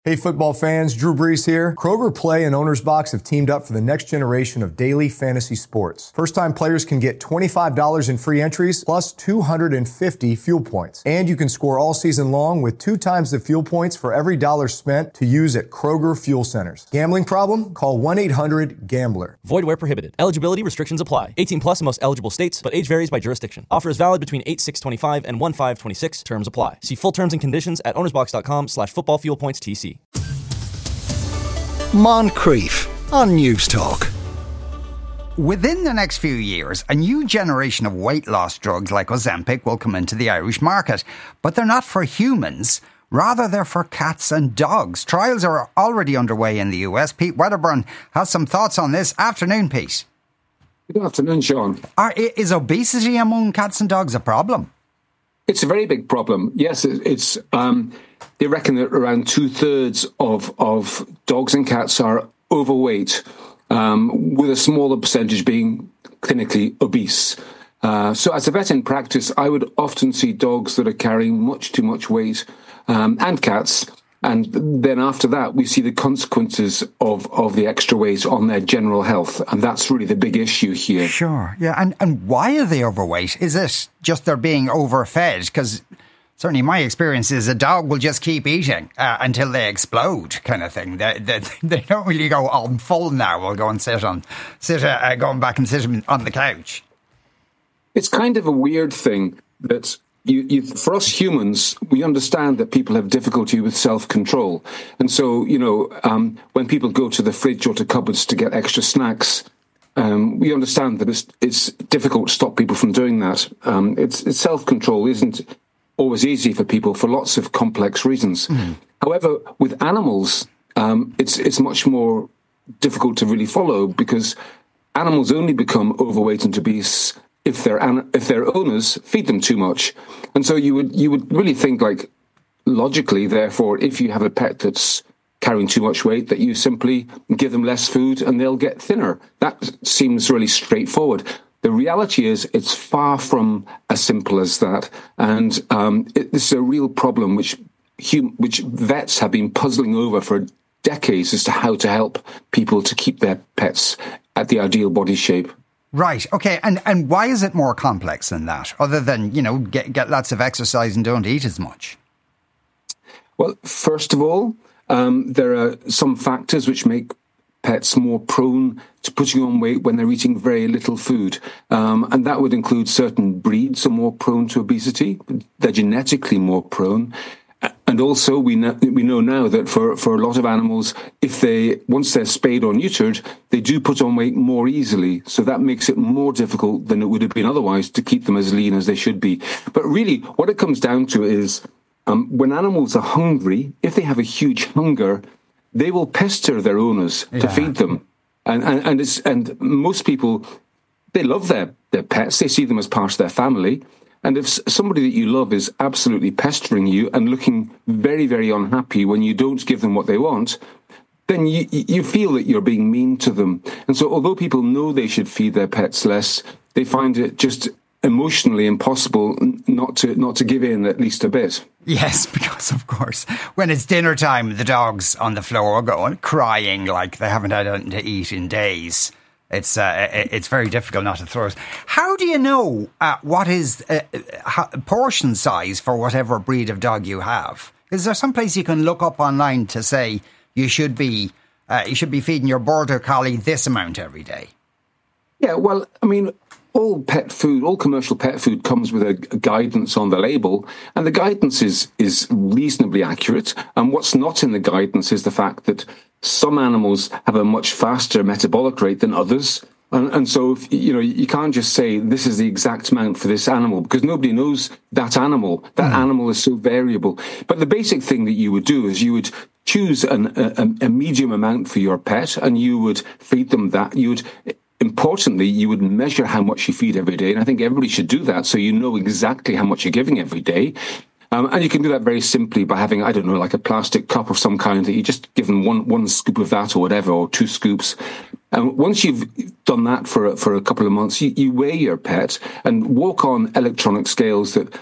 Hey football fans, Drew Brees here. Kroger Play and Owner's Box have teamed up for the next generation of daily fantasy sports. First-time players can get $25 in free entries plus 250 fuel points. And you can score all season long with 2 times the fuel points for every dollar spent to use at Kroger Fuel Centers. Gambling problem? Call 1-800-GAMBLER. Void where prohibited. Eligibility restrictions apply. 18 plus in most eligible states, but age varies by jurisdiction. Offer is valid between 8/6/25 and 1/5/26. Terms apply. See full terms and conditions at ownersbox.com/footballfuelpointstc. Moncrief on News Talk. Within the next few years, a new generation of weight loss drugs like Ozempic will come into the Irish market. But they're not for humans. Rather, they're for cats and dogs. Trials are already underway in the US. Pete Wedderburn has some thoughts on this. Afternoon, Pete. Good afternoon, Sean. Is obesity among cats and dogs a problem? It's a very big problem. Yes, it's. They reckon that around 2/3 of dogs and cats are overweight, with a smaller percentage being clinically obese. So as a vet in practice, I would often see dogs that are carrying much too much weight, and cats. And then after that, we see the consequences of the extra weight on their general health. And that's really the big issue here. Sure. Yeah. And why are they overweight? Is it just they're being overfed? Because certainly my experience is a dog will just keep eating until they explode, kind of thing. They don't really go, oh, I'm full now. I'll go and going back and sit on the couch. It's kind of a weird thing that for us humans, we understand that people have difficulty with self-control. And so, when people go to the fridge or to cupboards to get extra snacks, we understand that it's difficult to stop people from doing that. It's self-control isn't always easy for people for lots of complex reasons. Mm. However, with animals, it's much more difficult to really follow because animals only become overweight and obese if their owners feed them too much. And so you would really think, like, logically, therefore, if you have a pet that's carrying too much weight, that you simply give them less food and they'll get thinner. That seems really straightforward. The reality is it's far from as simple as that. And this is a real problem which vets have been puzzling over for decades as to how to help people to keep their pets at the ideal body shape. Right. Okay. And why is it more complex than that? Other than, get lots of exercise and don't eat as much? Well, first of all, there are some factors which make pets more prone to putting on weight when they're eating very little food. And that would include certain breeds are more prone to obesity. They're genetically more prone. And also, we know now that for a lot of animals, once they're spayed or neutered, they do put on weight more easily. So that makes it more difficult than it would have been otherwise to keep them as lean as they should be. But really, what it comes down to is when animals are hungry, if they have a huge hunger, they will pester their owners to feed them. And most people, they love their pets. They see them as part of their family. And if somebody that you love is absolutely pestering you and looking very, very unhappy when you don't give them what they want, then you feel that you're being mean to them. And so although people know they should feed their pets less, they find it just emotionally impossible not to give in at least a bit. Yes, because of course, when it's dinner time, the dog's on the floor going, crying like they haven't had anything to eat in days. It's very difficult not to throw it. How do you know what is portion size for whatever breed of dog you have? Is there some place you can look up online to say you should be feeding your border collie this amount every day? Yeah, well, I mean, all commercial pet food comes with a guidance on the label, and the guidance is reasonably accurate. And what's not in the guidance is the fact that some animals have a much faster metabolic rate than others. And so, you can't just say this is the exact amount for this animal because nobody knows that animal. That animal is so variable. But the basic thing that you would do is you would choose a medium amount for your pet and you would feed them that. Importantly, you would measure how much you feed every day. And I think everybody should do that so you know exactly how much you're giving every day. And you can do that very simply by having, I don't know, like a plastic cup of some kind that you just give them one scoop of that or whatever, or 2 scoops. And once you've done that for a couple of months, you weigh your pet and walk on electronic scales that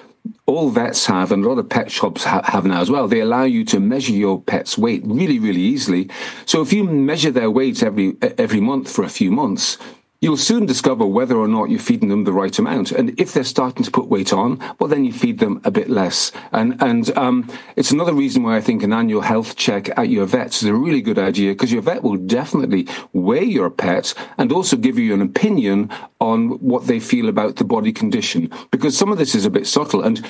all vets have, and a lot of pet shops have now as well, they allow you to measure your pet's weight really, really easily. So if you measure their weight every month for a few months, you'll soon discover whether or not you're feeding them the right amount. And if they're starting to put weight on, well, then you feed them a bit less. And it's another reason why I think an annual health check at your vet is a really good idea, because your vet will definitely weigh your pet and also give you an opinion on what they feel about the body condition. Because some of this is a bit subtle. And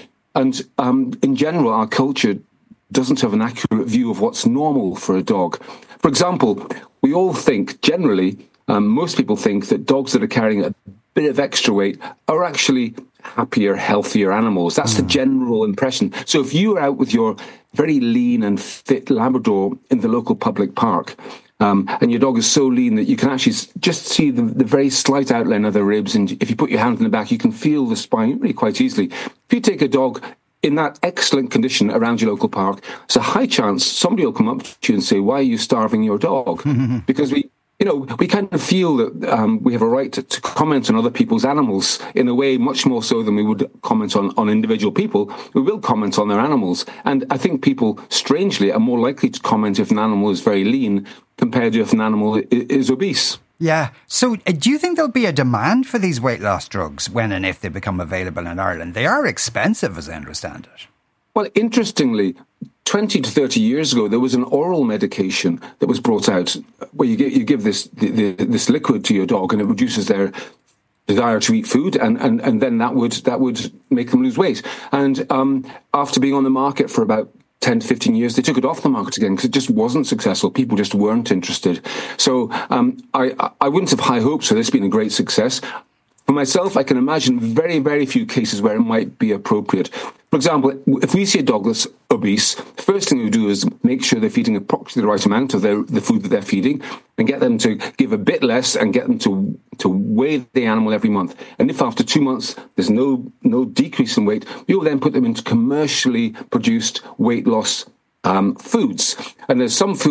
in general, our culture doesn't have an accurate view of what's normal for a dog. For example, we all think generally, most people think that dogs that are carrying a bit of extra weight are actually happier, healthier animals. That's the general impression. So if you are out with your very lean and fit Labrador in the local public park, and your dog is so lean that you can actually just see the very slight outline of the ribs, and if you put your hand in the back, you can feel the spine really quite easily. If you take a dog in that excellent condition around your local park, there's a high chance somebody will come up to you and say, "Why are you starving your dog?" Because we kind of feel that we have a right to comment on other people's animals in a way much more so than we would comment on individual people. We will comment on their animals. And I think people, strangely, are more likely to comment if an animal is very lean compared to if an animal is obese. Yeah. So do you think there'll be a demand for these weight loss drugs when and if they become available in Ireland? They are expensive, as I understand it. Well, interestingly, 20 to 30 years ago, there was an oral medication that was brought out where you give this liquid to your dog and it reduces their desire to eat food, and then that would make them lose weight. And after being on the market for about 10 to 15 years, they took it off the market again because it just wasn't successful. People just weren't interested. So I wouldn't have high hopes for this being a great success. For myself, I can imagine very, very few cases where it might be appropriate. For example, if we see a dog that's obese, the first thing we do is make sure they're feeding approximately the right amount of the food that they're feeding and get them to give a bit less and get them to weigh the animal every month. And if after 2 months there's no decrease in weight, we will then put them into commercially produced weight loss foods. And there's some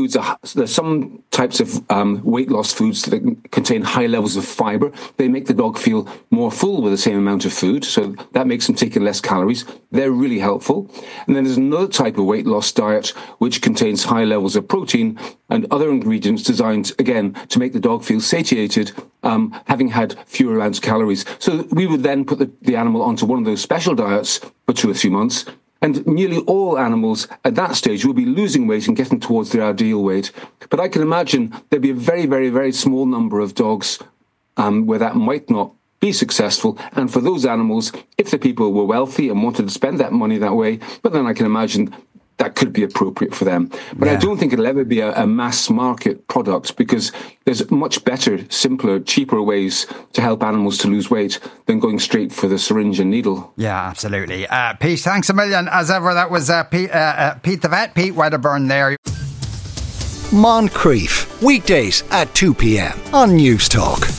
types of weight loss foods that contain high levels of fiber. They make the dog feel more full with the same amount of food, so that makes them take in less calories. They're really helpful. And then there's another type of weight loss diet which contains high levels of protein and other ingredients designed, again, to make the dog feel satiated, having had fewer amounts of calories. So we would then put the animal onto one of those special diets for 2 or 3 months. And nearly all animals at that stage will be losing weight and getting towards their ideal weight. But I can imagine there'd be a very, very, very small number of dogs where that might not be successful. And for those animals, if the people were wealthy and wanted to spend that money that way, but then I can imagine that could be appropriate for them. But yeah. I don't think it'll ever be a mass market product because there's much better, simpler, cheaper ways to help animals to lose weight than going straight for the syringe and needle. Yeah, absolutely. Pete, thanks a million. As ever, that was Pete the Vet, Pete Wedderburn there. Moncrief, weekdays at 2 p.m. on News Talk.